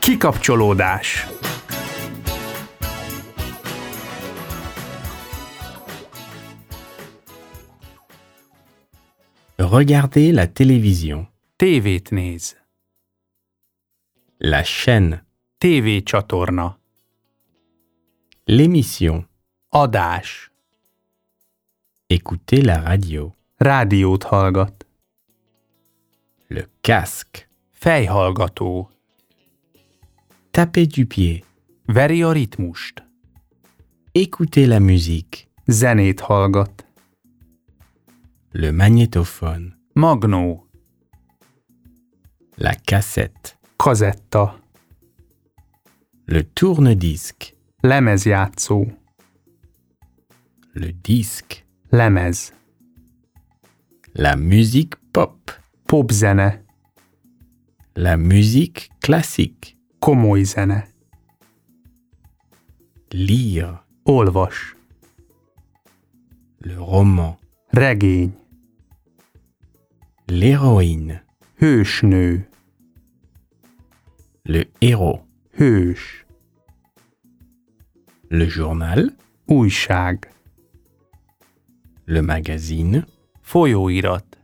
Kikapcsolódás. Regardez la télévision. Tévét néz. La chaîne. Tévécsatorna. L'émission. Adás. Écoutez la radio. Rádiót hallgat. Le casque. Fejhallgató. Tapez du pied. Veri a ritmust. Écoutez la musique. Zenét hallgat. Le magnétophone. Magnó. La cassette. Kazetta. Le tourne-disque. Lemezjátszó. Le disque. Lemez. La musique pop. Popzene. La musique classique. Komoly zene. Lire. Olvas. Le roman. Regény. L'héroïne. Hősnő. Le héros. Hős. Le journal. Újság. Le magazine. Folyóirat.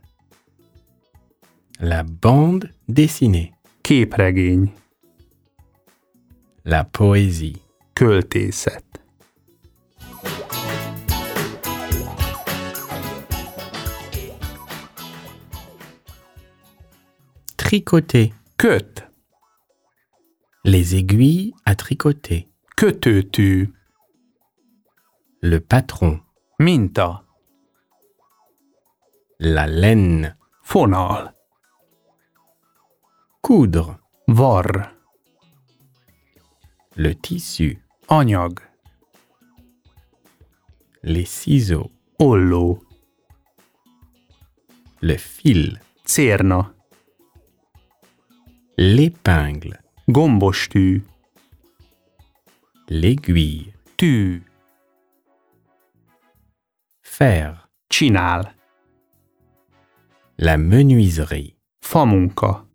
La bande dessinée. Képregény. La poésie. Költészet. Tricoter. Köt. Les aiguilles à tricoter. Kötőtű. Le patron. Minta. La laine. Fonal. Coudre. Varr. Le tissu. Anyag. Les ciseaux. Olló. Le fil. Cérna. L'épingle. Gombostű. L'aiguille. Tű. Fer. Csinál. La menuiserie. Famunka.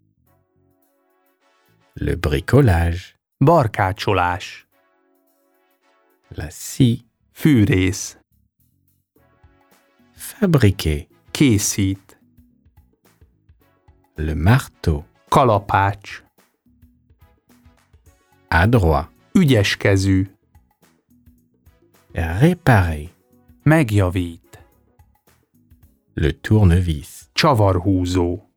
Le bricolage. Barkácsolás. La scie. Fűrész. Fabriquer. Készít. Le marteau. Kalapács. Adroit. Ügyeskezű. Réparer. Megjavít. Le tournevis. Csavarhúzó.